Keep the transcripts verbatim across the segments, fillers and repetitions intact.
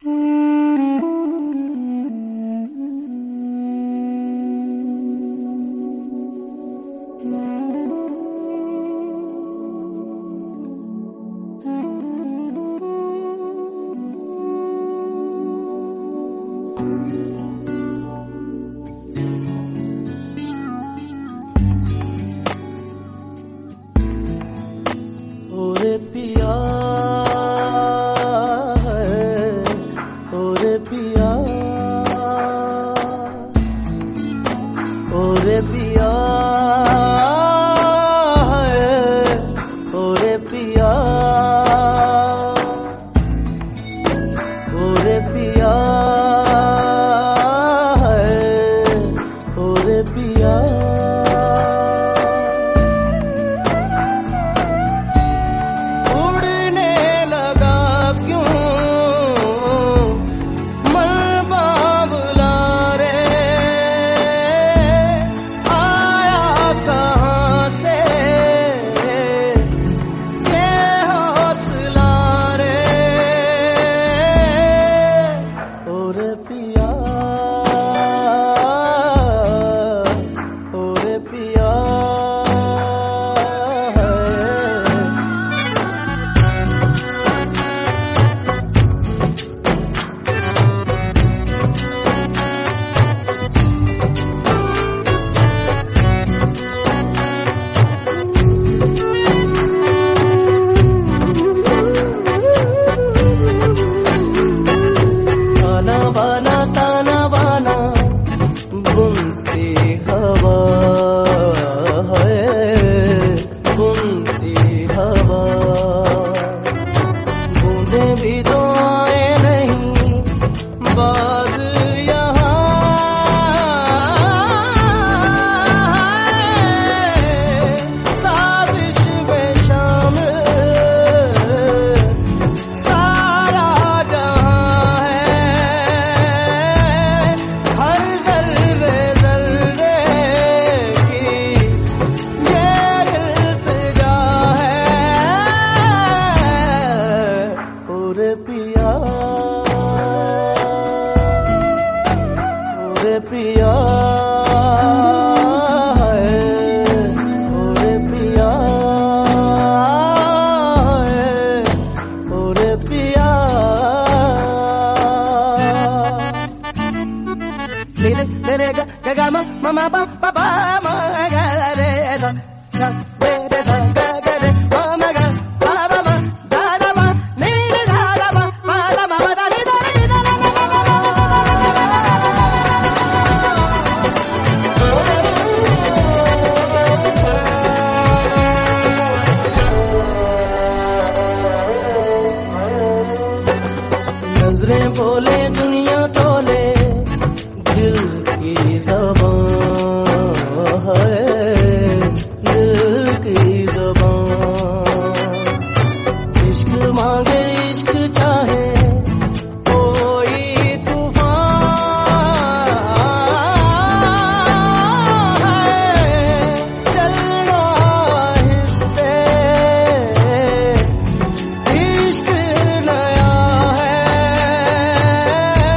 ओरे पिया है, ओरे पिया, ओरे पिया है, ओरे पिया, ओरे पिया है, ओरे पिया। पिया है, ओरे पिया है, ओरे पिया। मेरे मेरे ग ग ग म म म प प प म ग रे ध ध रे रे ध ग ग रे म म ग प प म ध ध म नि नि ध ध म प ध म ध नि ध नि ध ध नजरें बोले दुनिया तोले दिल की ज़बान है, दिल की ज़बान। इश्क मांगे इश्क चाहे कोई तूफान है, चलना हिस्से इश्क नया है,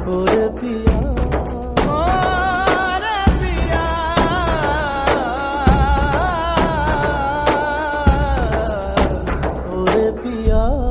ओरे पिया ओरे पिया ओरे पिया